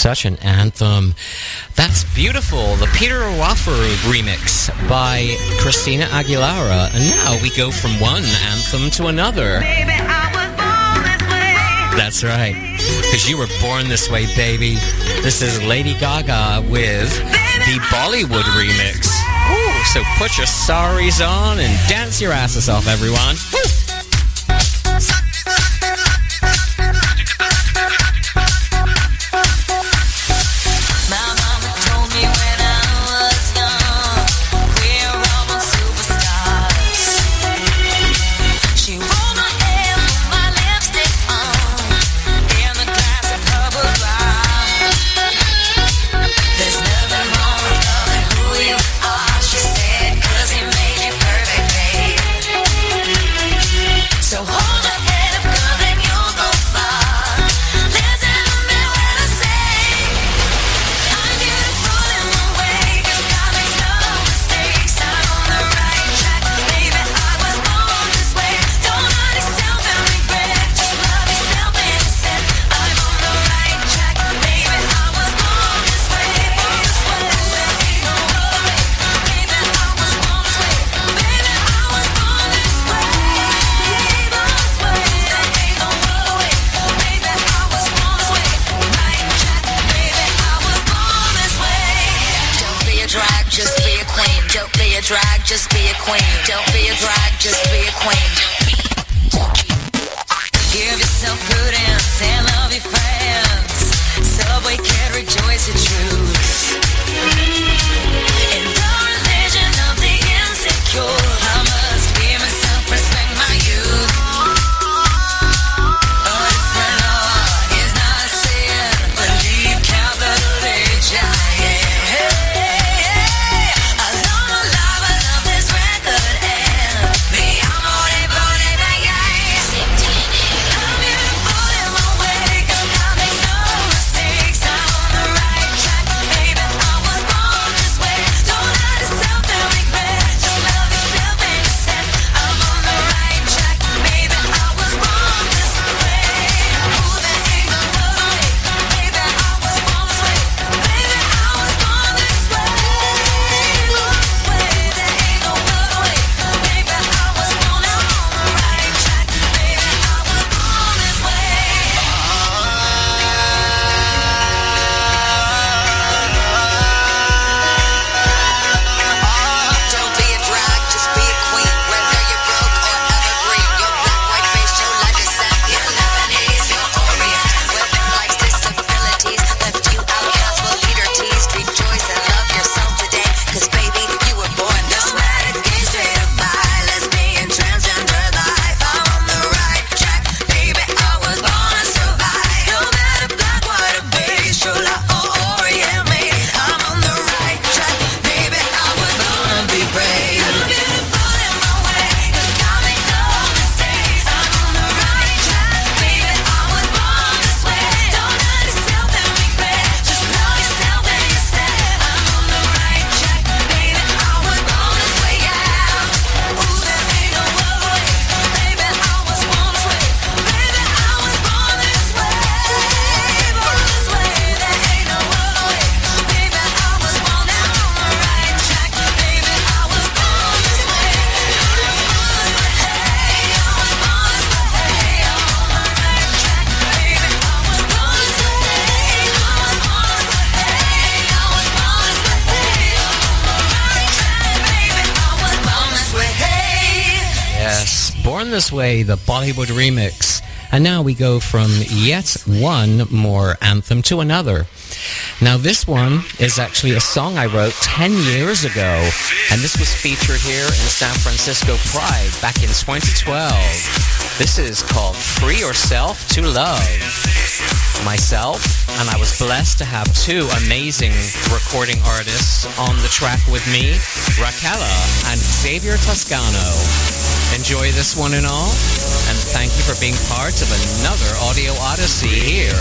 Such an anthem. That's beautiful. The Peter Wafaru remix by Christina Aguilera. And now we go from one anthem to another. Baby, I was born this way. That's right. Because you were born this way, baby. This is Lady Gaga with the Bollywood remix. Ooh, so put your saris on and dance your asses off, everyone. Woo! Just be a queen. Don't be a drag, just be a queen. Give yourself prudence and love your friends. Subway can rejoice the truth. In the religion of the insecure, I must be myself, respect my youth. A different law is not a sin. Believe capital H, This way, the Bollywood remix. And now we go from yet one more anthem to another. Now this one is actually a song I wrote 10 years ago, and this was featured here in San Francisco Pride back in 2012. This is called Free Yourself to Love. Myself, and I was blessed to have two amazing recording artists on the track with me, Raquela and Xavier Toscano. Enjoy this one and all, and thank you for being part of another audio odyssey here.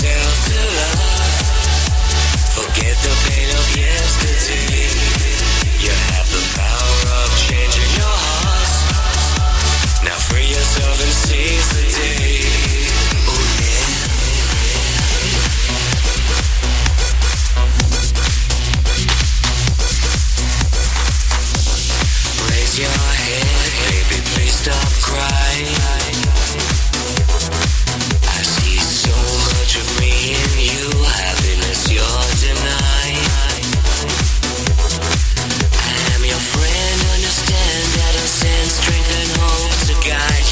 Forget the pain of yesterday. You have the power of changing your heart. Now free yourself and seize the day. Oh yeah.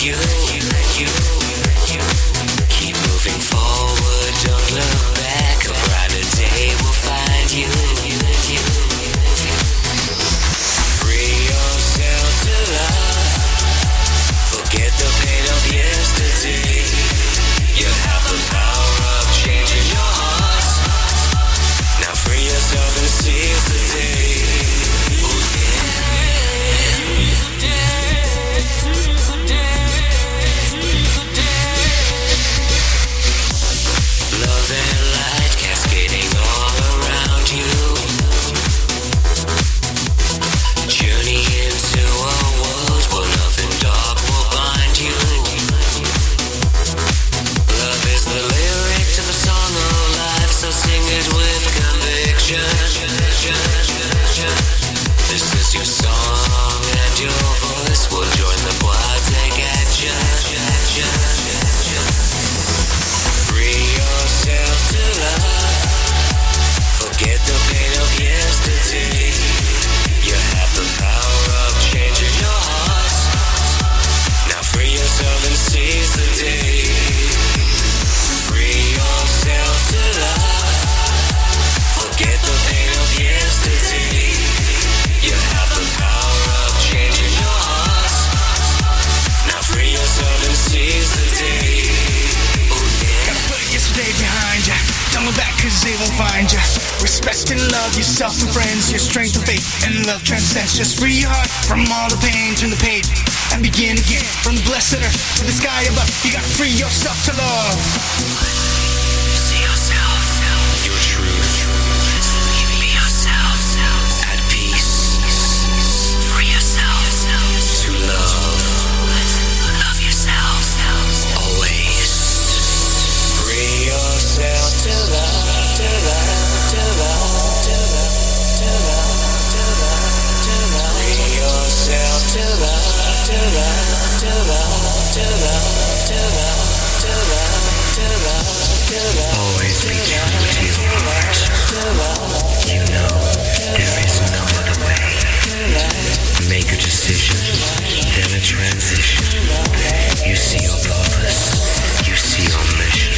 you. Keep moving forward, don't look back. A brighter day will find you. Free yourself to love. Forget the pain of yesterday. You have the power of changing your heart. Now free yourself and seize the day. Oh yeah. Love and light cascading all around you. Journey into a world where nothing dark will bind you. Love is the lyric to the song of life, so sing it with conviction. This is your song and your voice will join the poetic action. Free yourself to love. Forget the pain of yesterday. You have the power of changing your heart. Now free yourself and seize the day. Free yourself to love. Forget the pain of yesterday. You have the power of changing your heart. Now free yourself and seize the day. Oh yeah. Gotta put yesterday behind ya. Don't look back cause they won't find ya. Respect and love yourself and friends. Your strength and faith and love transcends. Just free your heart from all the pain. Turn the page and begin again. From the blessed earth to the sky above. You gotta free yourself to love. See yourself, your truth. Be yourself, at peace. Free yourself to love. Love yourself always. Free yourself to love, to love, to love, to love, to love, to love, to love. Free yourself to love, to love, to love, to love, to love, to love, to love, to love. Always be true to your heart. You know there is no other way. Make a decision, then a transition. You see your purpose, you see your mission.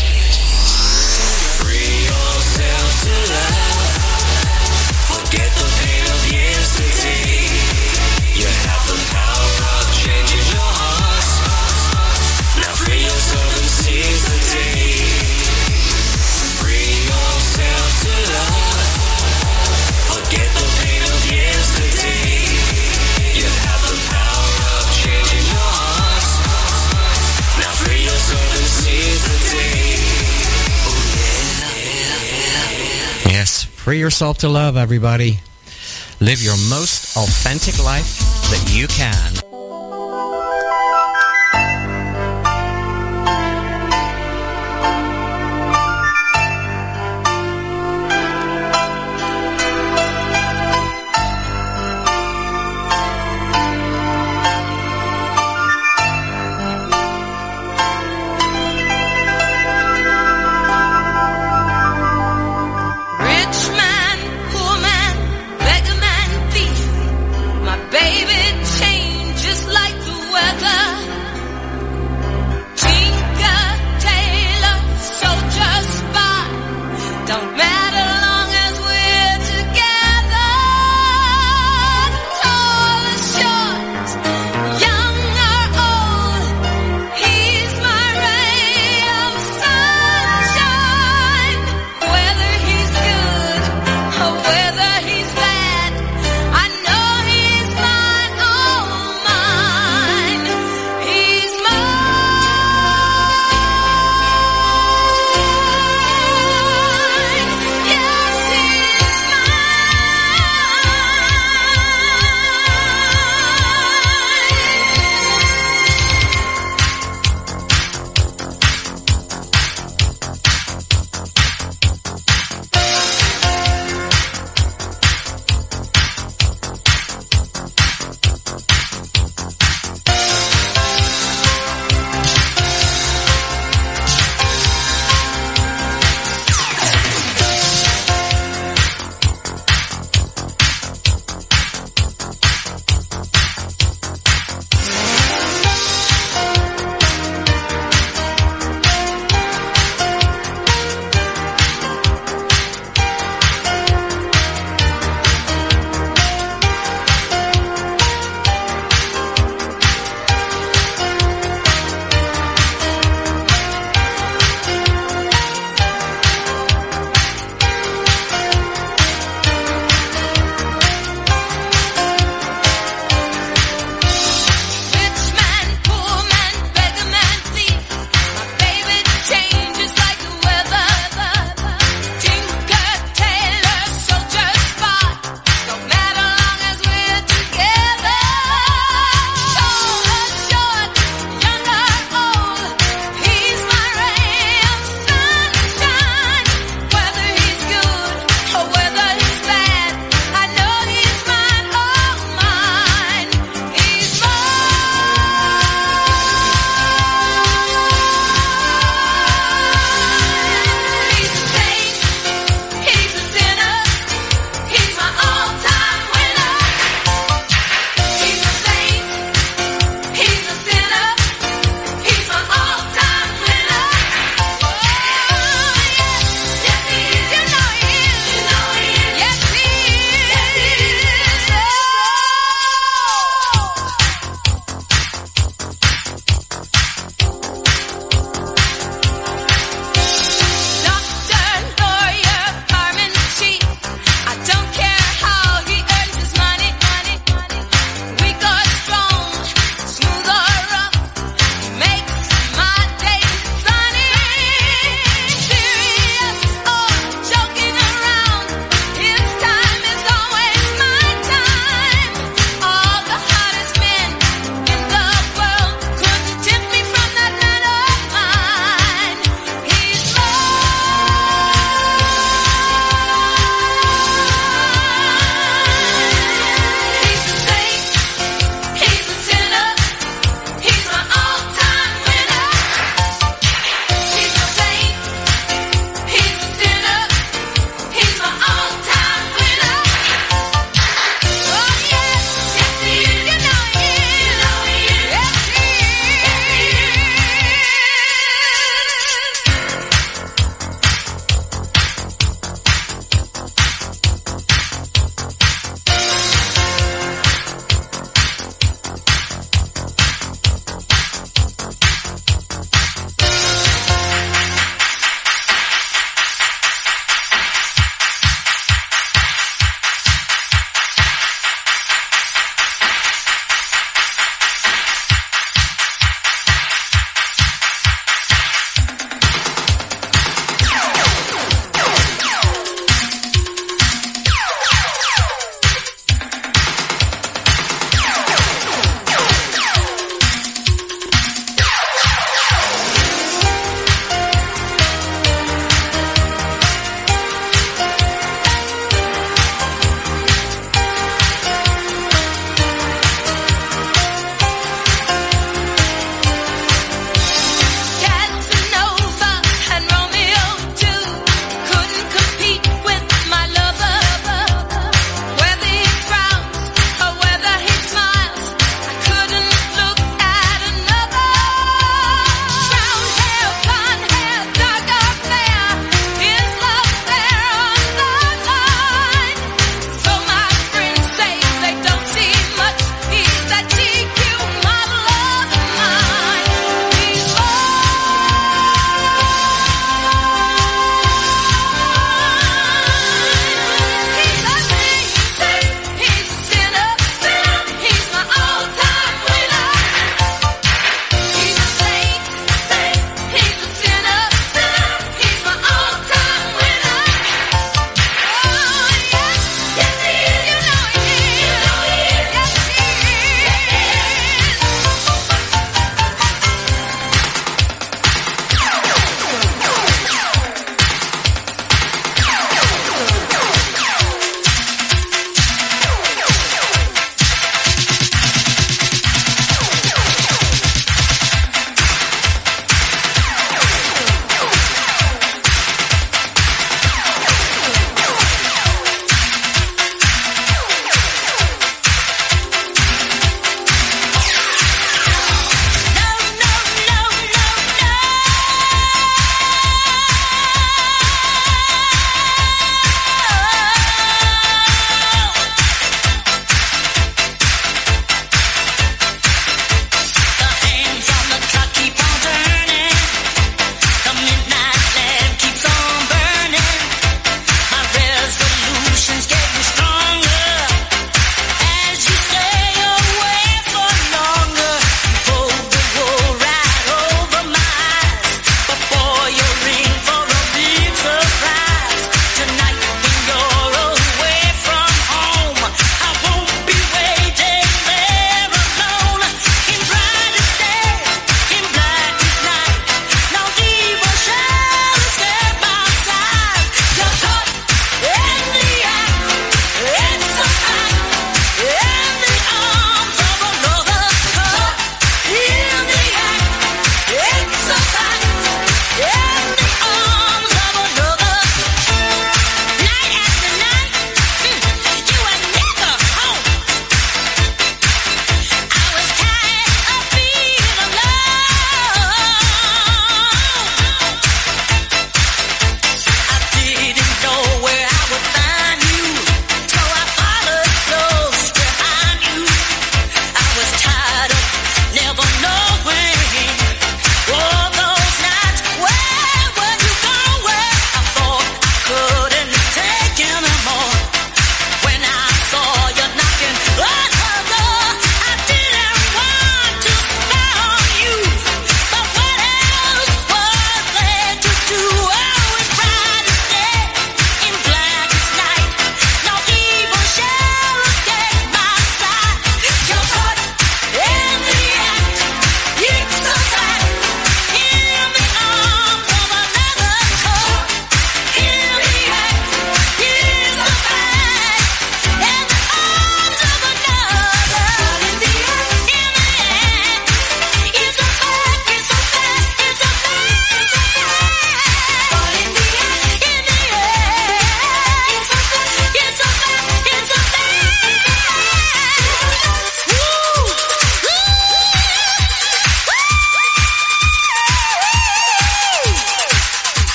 Free yourself to love. Forget the pain of yesterday. You have the power of changing your heart. Now free yourself and seize the day. Free yourself to love. Forget the pain of yesterday. You have the power of changing your heart. Now free yourself and seize the day. Oh yeah. Yes, free yourself to love, everybody. Live your most authentic life that you can. Rich man, poor man, beggar man, thief. My baby changed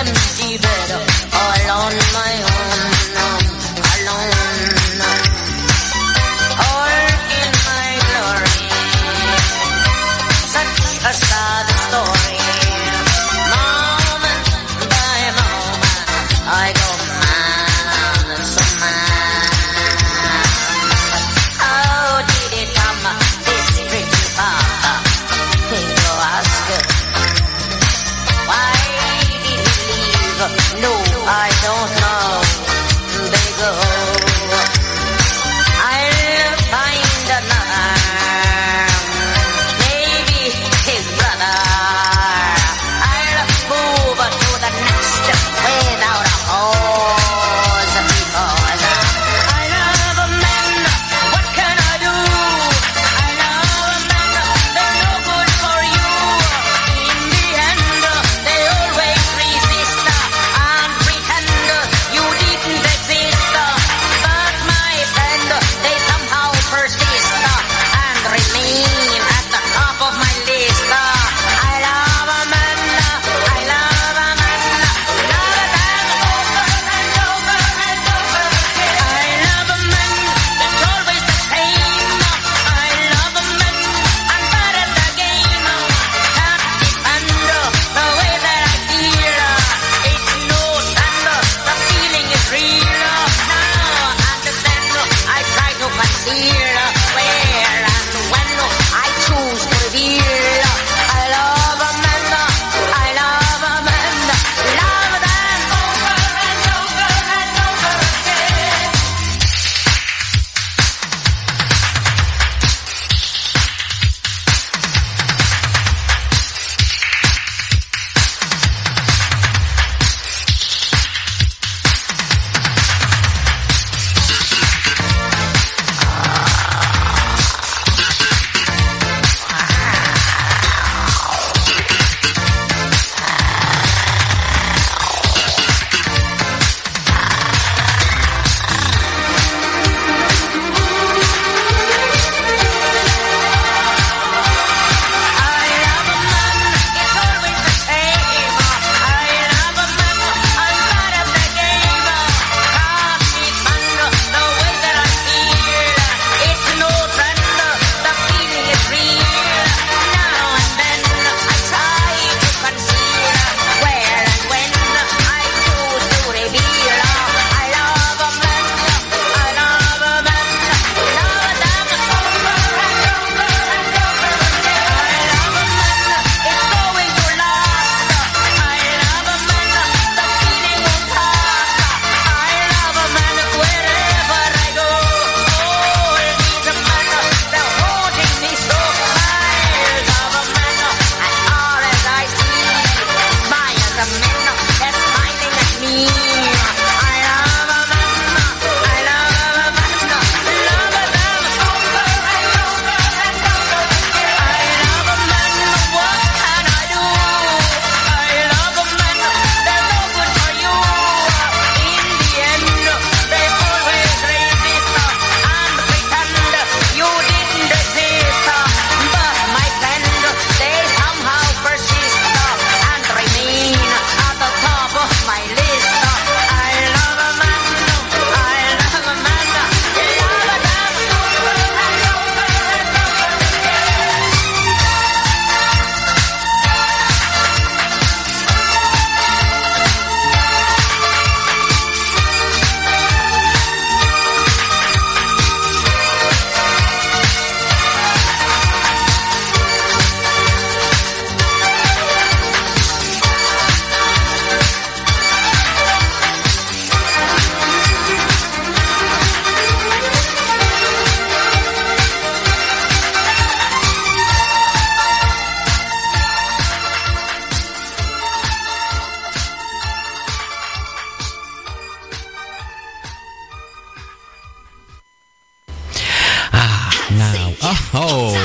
empty bed, all on my own, alone, all in my glory. Such a sad story. Moment by moment, I go mad, so mad. How did it come this pretty far? Think to ask. Why did he leave? No, I don't know. They go. I'll find another. Maybe his brother. I'll move to the next without a pause. Because I love a man. What can I do? I love a man. They're no good for you. In the end, they always resist and pretend you didn't exist. But my friend, they somehow persist and remain at the top of my list. I love a man. I love a man. Love a man over and over and over again. I love a man. It's always the same. I love a man. I'm bad at the game. Can't defend the way that I feel. It's no thunder. The feeling is real. Now understand. I try to conceal where and when I choose to reveal. I love a man. I love a man. Love them over and over and over again. I love a man, it's always the same. I love a man, I'm bad at the game. Can't defend the way that I feel. It's no trend, the feeling is real. Now and then I try to conceal where and when I choose to reveal. I love a man, I love a man. Love them over and over and over again. I love a man, it's going to last. I love a man, the feeling won't pass. I love a man wherever I go. All these men, they're holding me so. I love a man, as far as I see. Smiles a man, they're smiling at me. I love a man, I love a man. Love them over and over and over again. I love a man, what can I do? I love a man, they're no good for you. In the end, they always resist and pretend you didn't exist. But my friend, they somehow persist and remain at the top of my list. I love a man, I love a man. Love them over and over and over again. Now, oh,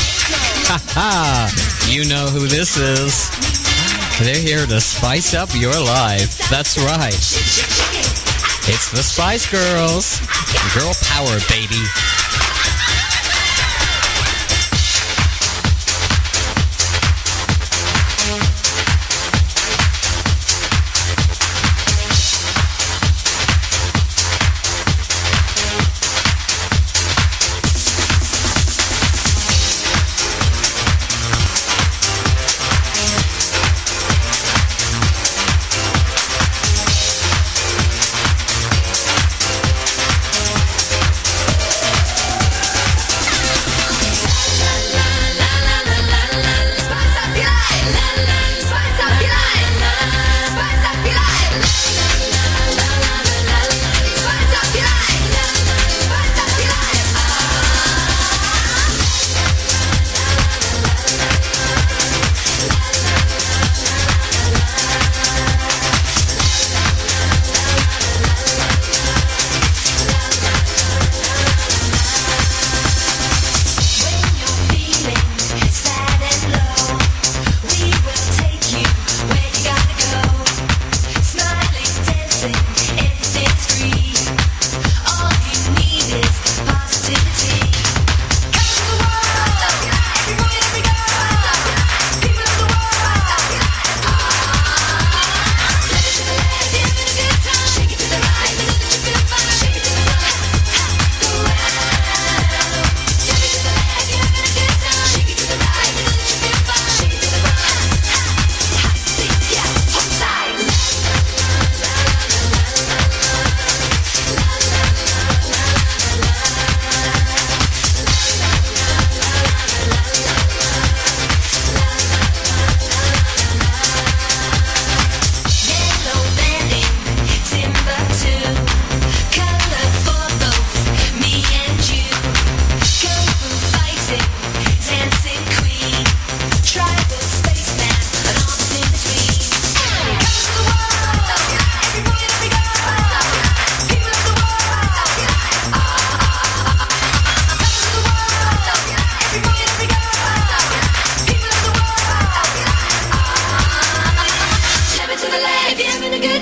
you know who this is. They're here to spice up your life. That's right. It's the Spice Girls. Girl power, baby.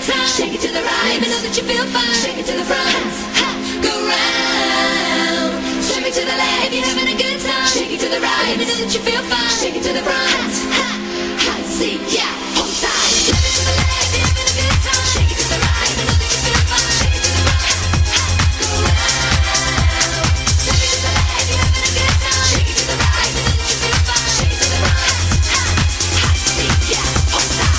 time. Shake it to the right. Let me know that you feel fine. Shake it to the front. Go round. Shake me to the left. If you're having a good time. Shake it to the right. Let me know that you feel fine. Shake it to the front. See, yeah, hold tight. Shake it to the left. If you're having a good time. Shake it to the right. Let me know that you feel fine. Shake it to the front. Go round. Shake it to the left. If you're having a good time. Shake it to the right. Let me know that you feel fine. Shake it to the front. See, yeah, hold tight.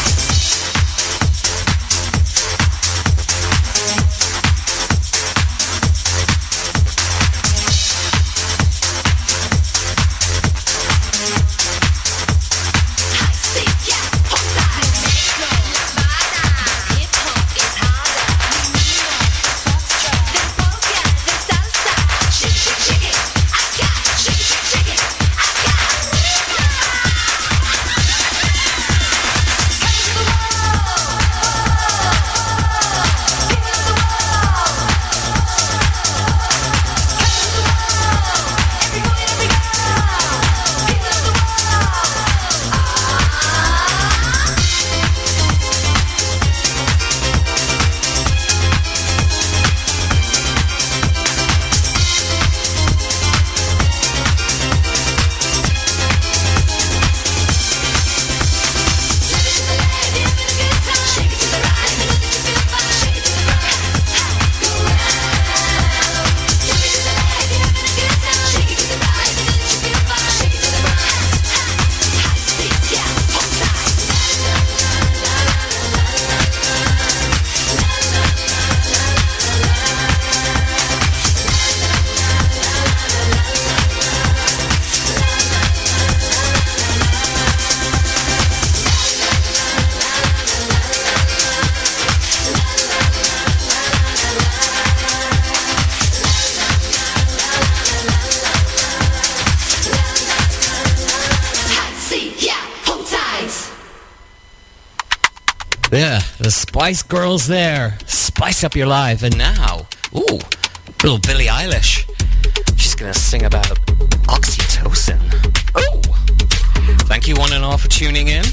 Yeah, the Spice Girls there. Spice up your life. And now, ooh, little Billie Eilish. She's going to sing about oxytocin. Oh! Thank you one and all for tuning in.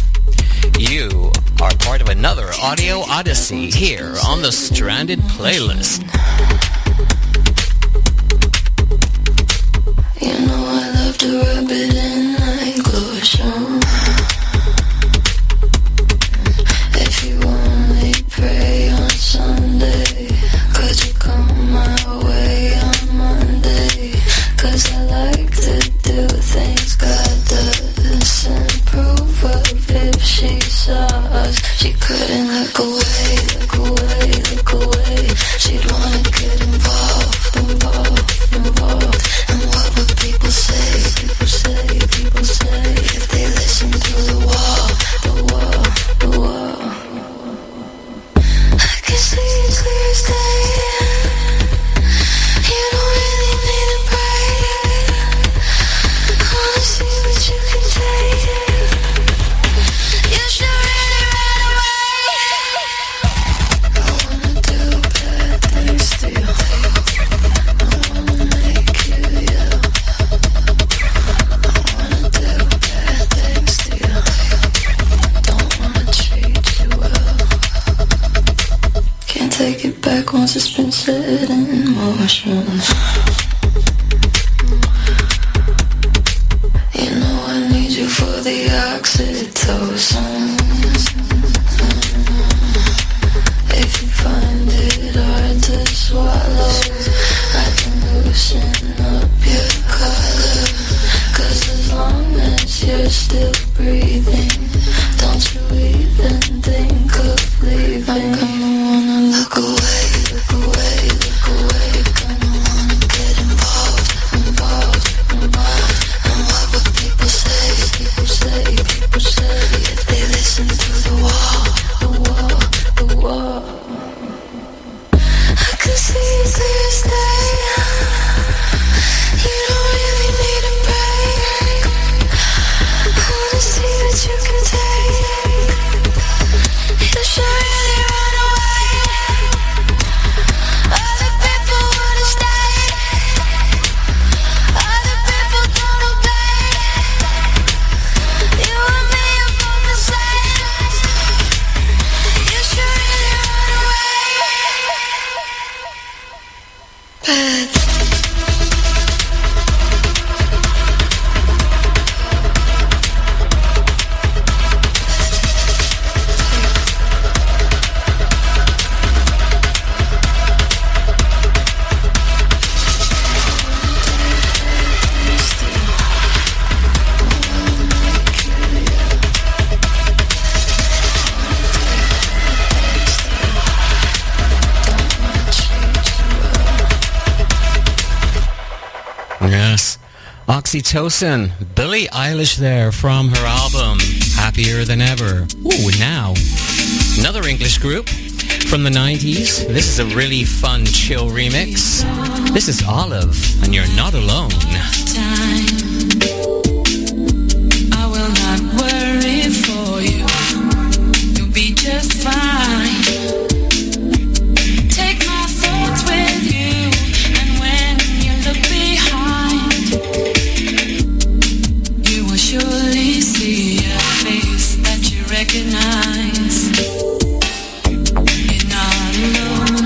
You are part of another audio odyssey here on the Stranded Playlist. You know I love to rub it in like lotion. If you only pray on Sunday, could you come my way on Monday? 'Cause I like to do things God doesn't approve of. If she saw us, she couldn't look away, look away, look away. She'd wanna get involved, involved, involved. And what would people say, people say, people say, if they listen to the wall, the wall, the wall. I can see it clear as day. You don't really need to pray. I wanna see what you can take. You should really run away. I wanna do bad things to you. I wanna make you yell. I wanna do bad things to you. Don't wanna treat you well. Can't take it back once it's been set in motion. You know I need you for the oxytocin. If you find it hard to swallow, I can loosen up your collar. 'Cause as long as you're still breathing, don't you even think of leaving. I'm gonna wanna look away, look away, look away. Gonna wanna get involved, involved, involved. And what would people say, people say, people say, if they listen to the wall, the wall, the wall. I can see it clear as day. You don't really need a break. I wanna see what you can take. You should really run Oxytocin, Billie Eilish there from her album Happier Than Ever. Ooh, now, another English group from the 90s. This is a really fun, chill remix. This is Olive, and You're Not Alone. I will not worry for you. You'll be just fine. Take my thoughts with you, and when you look behind, you will surely see a face that you recognize. You're not alone.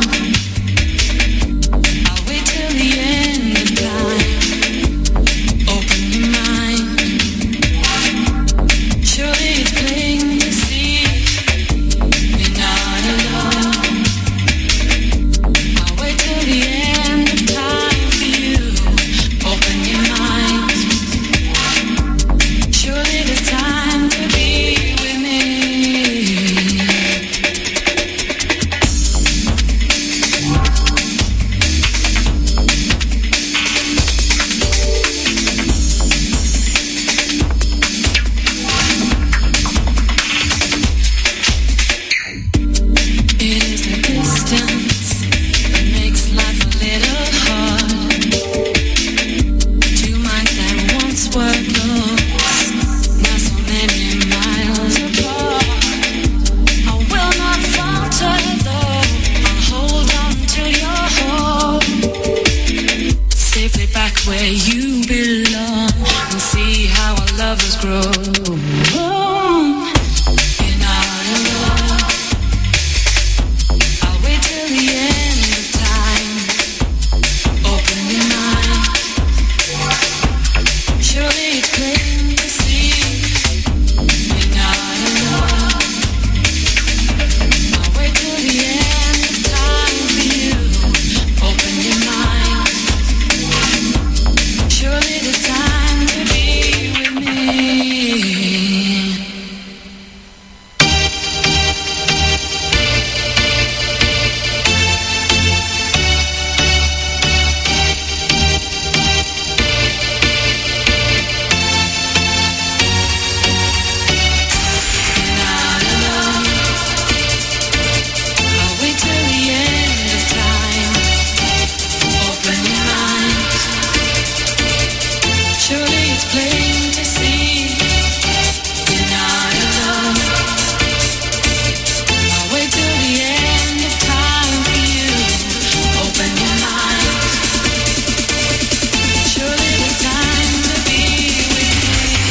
I'll wait till the end of time. Open your mind. Surely it's plain to see you're not alone. I'll wait till the end of time for you. Open your mind. Surely there's time to be with me. It is the distance that makes life a little hard. Two minds that once were close, now so many miles apart. I will not falter though, I'll hold on till you're home, safely back where you belong, and see how our lovers grow. You're not alone. I'll wait till the end of time. Open your mind. Surely it's plain to see you're not alone. I'll wait till the end of time for you. Open your mind. Surely there's time to be with me. Not alone. I'll wait till the end of time. Open your mind. Surely it's plain to see you're not alone. I'll wait till the end of time for you. Open your mind. Surely there's time to be with me.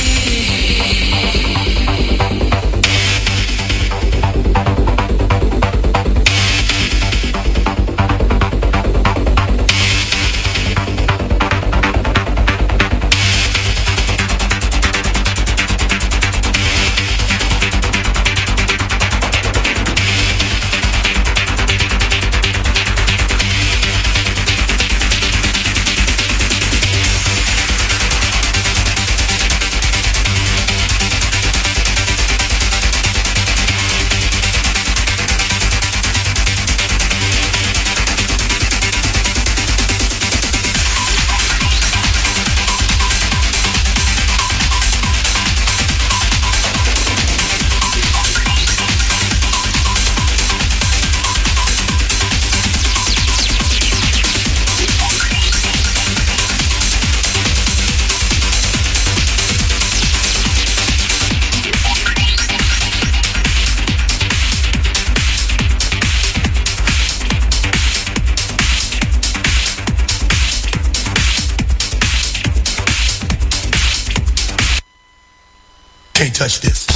Can't touch this.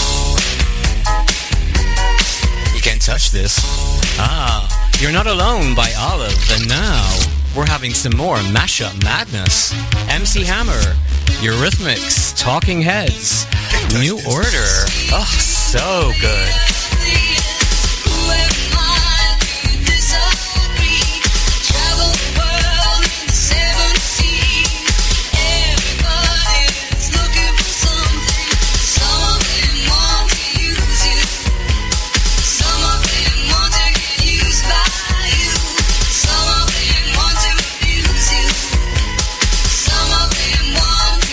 You can't touch this. You're Not Alone by Olive. And now, we're having some more mashup madness. MC Hammer, Eurythmics, Talking Heads, New Order. Oh, so good. Some of them want to abuse you. Some of them want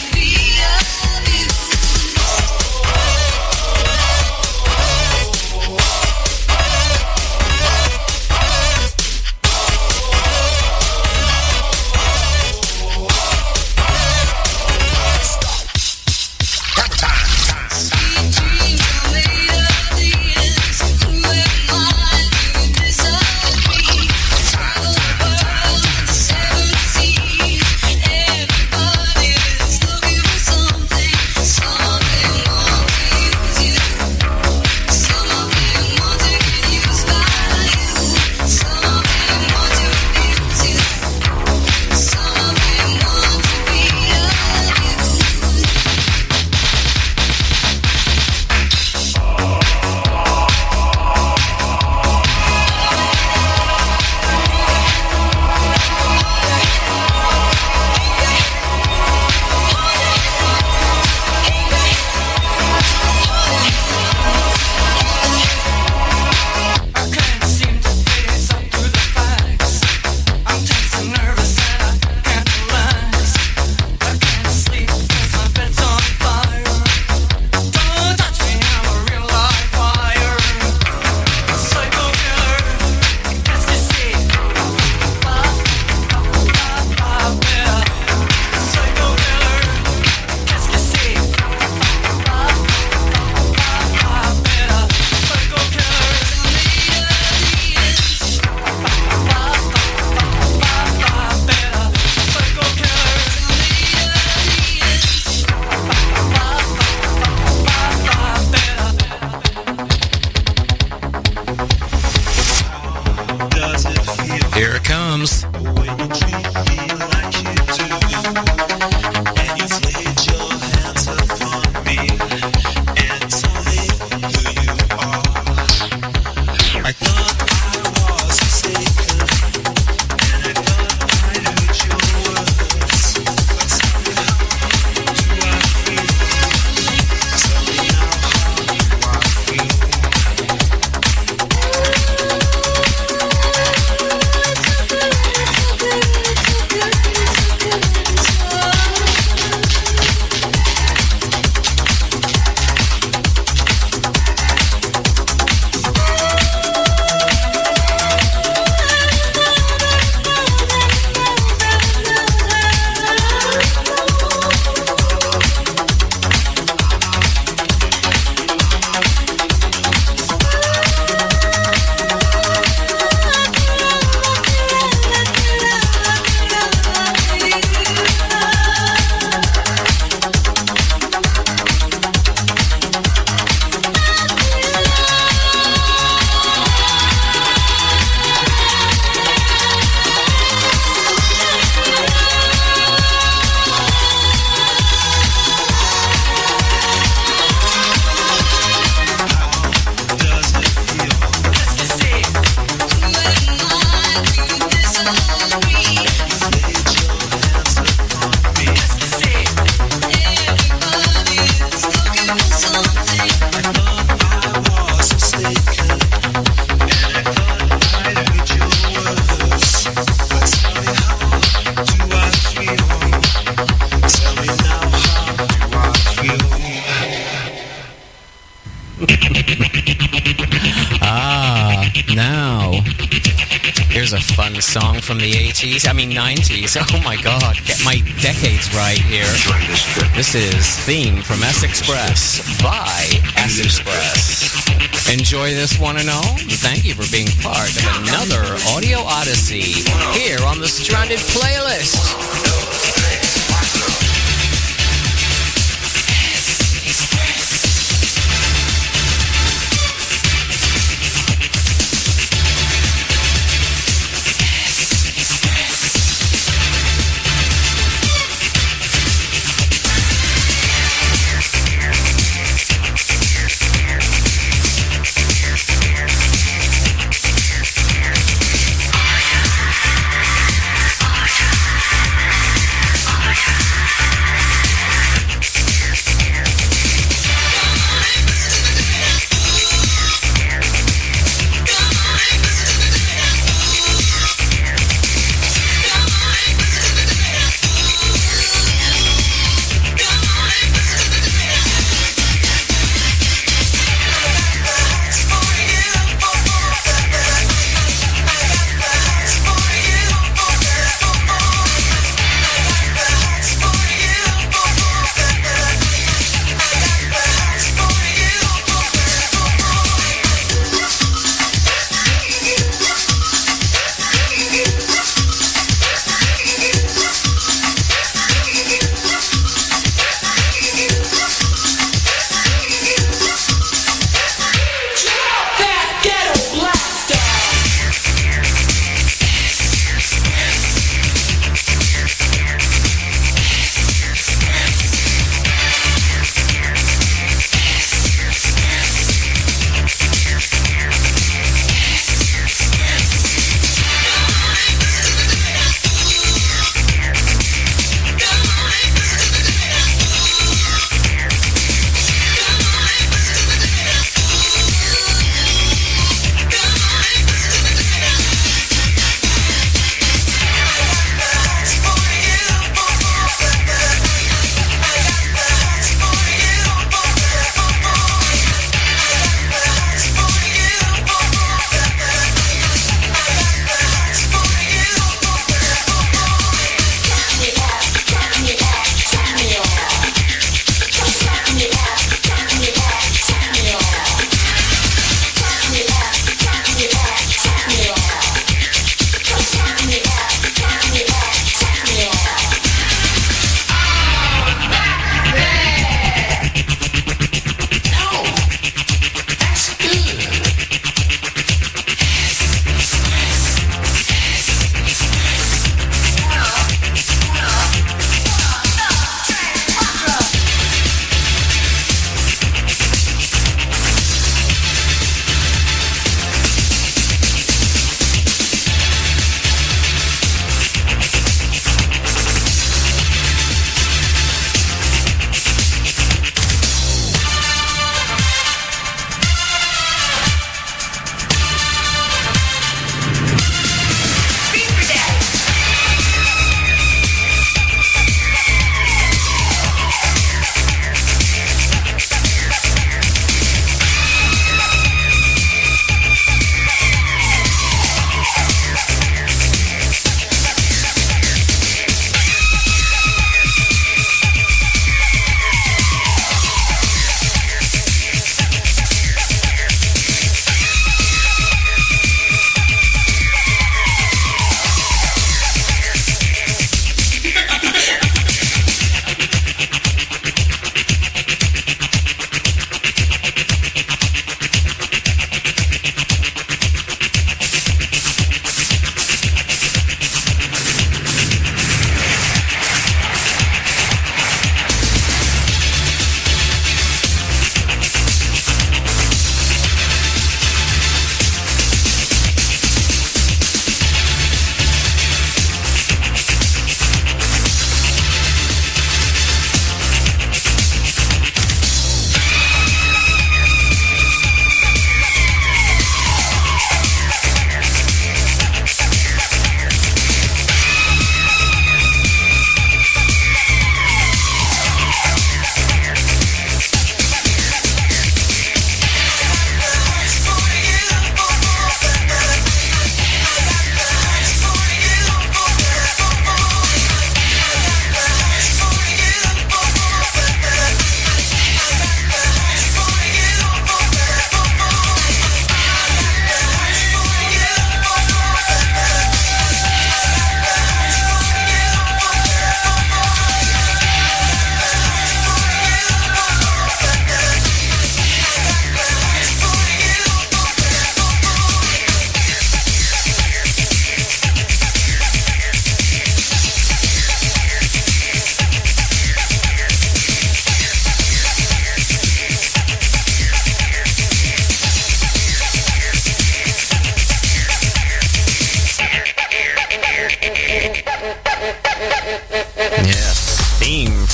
now, here's a fun song from the 80s. I mean, 90s. Oh my God, get my decades right here. This is Theme from S Express by S Express. Enjoy this one and all. Thank you for being part of another Audio Odyssey here on the Stranded Playlist.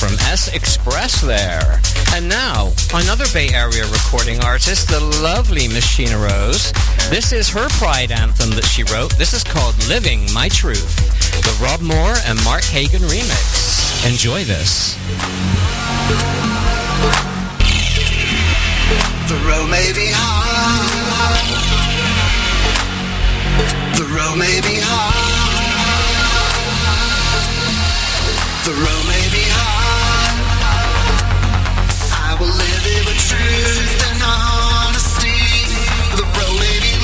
from S Express there. And now, another Bay Area recording artist, the lovely Miss Sheena Rose. This is her Pride anthem that she wrote. This is called Living My Truth, the Rob Moore and Mark Hagan remix. Enjoy this. The road may be hard. The road may be hard. The road may be hard. I will live it with truth and honesty. The road may be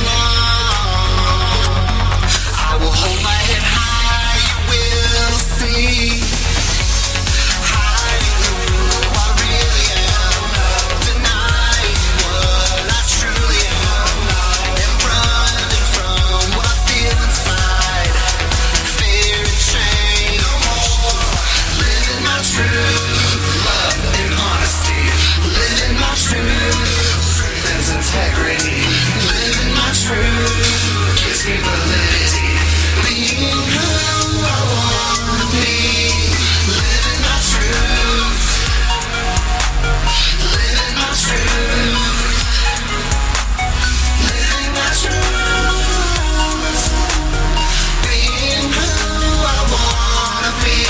long. I will hold my head high. You will see. Hiding who I really am. Denying what I truly am. And running from what I feel inside. Fear and change. Living my truth. Love and honesty. Living my truth. Truth and integrity. Living my truth. Gives me validity. Being who I wanna be. Living my truth. Living my truth. Living my truth. Being who I wanna be.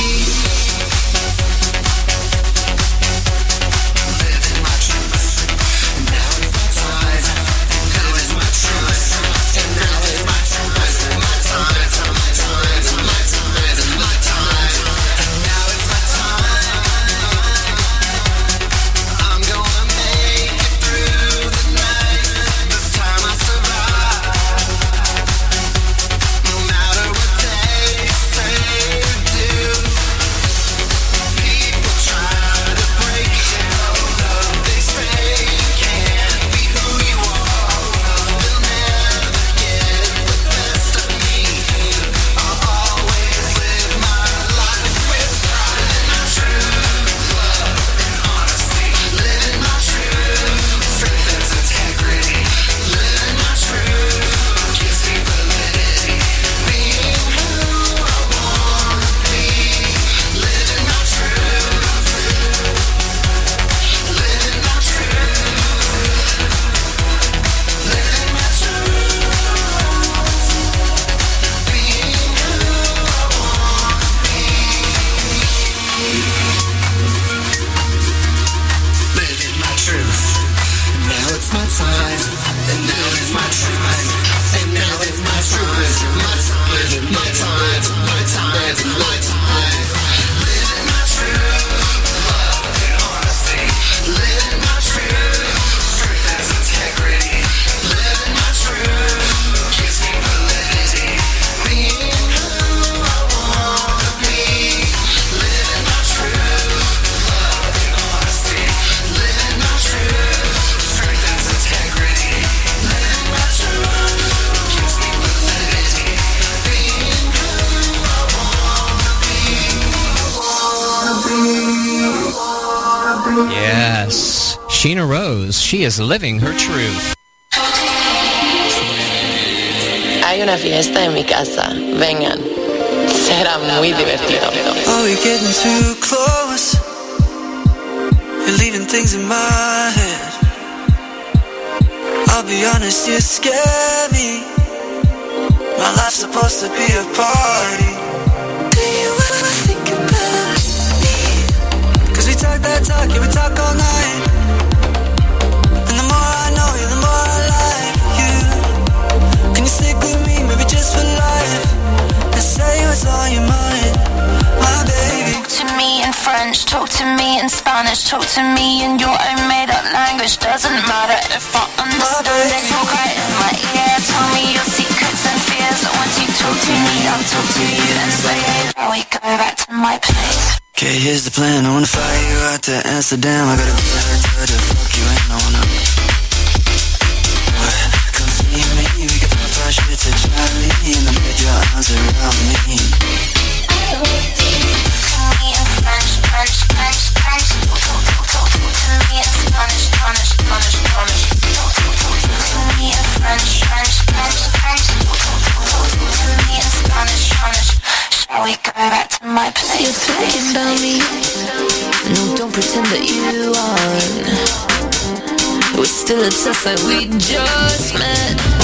Living my truth. Now is my time. Now is my truth. And now is my time. My time. My time. My time. My time. And now is my time. I'm gonna make it through the night. This time I survive. No matter what they say or do. People try to break you. They say you can't be who you are. They'll never get the best of me. I'll always live my life with pride. Living my truth, love and honesty. Living my truth, strength and integrity. Living my truth gives me validity. Being who I wanna be. Living my truth. Living my truth. Living my truth. Being who I wanna be. Living my truth. Now it's my time. And now it's my truth. And now it's my truth. My time. My time. My time. My time. Living my truth. Love and honesty. Living my truth. Strength and integrity. Living my truth. Gives me validity. Being who I wanna be. Living my truth. Love and honesty. Living my truth. Strength and integrity. Living my truth. Gives me validity. Being who I wanna be. Yes, Sheena Rose. She is living her truth. Hay una fiesta en mi casa. Vengan. Será muy divertido. Are we getting too close? You're leaving things in my head. I'll be honest, you scare me. My life's supposed to be a party. Do you ever think about me? 'Cause we talk that talk, yeah, we talk all night. And the more I know you, the more I like you. Can you stick with me, maybe just for life? And say what's on your mind, my baby. Talk to me in French, talk to me in Spanish, talk to me in your own made-up language. Doesn't matter if I understand it. Talk right in my ear, tell me your secrets and fears. Once you talk to me, I'll talk to you and say, hey, now we go back to my place. Okay, here's the plan. I wanna fly you out to Amsterdam. I gotta be there to fuck you ain't no one. Come see me, we can pop our shit to Charlie and then put your arms around me. Talk to me in French, French, French, French. Talk to me in Spanish, Spanish, Spanish, Spanish. Talk to me in French, French, French, French. Talk to me in Spanish, Spanish. Shall we go back to my place. You're talking about me. No, don't pretend that you aren't. We're still obsessed like we just met.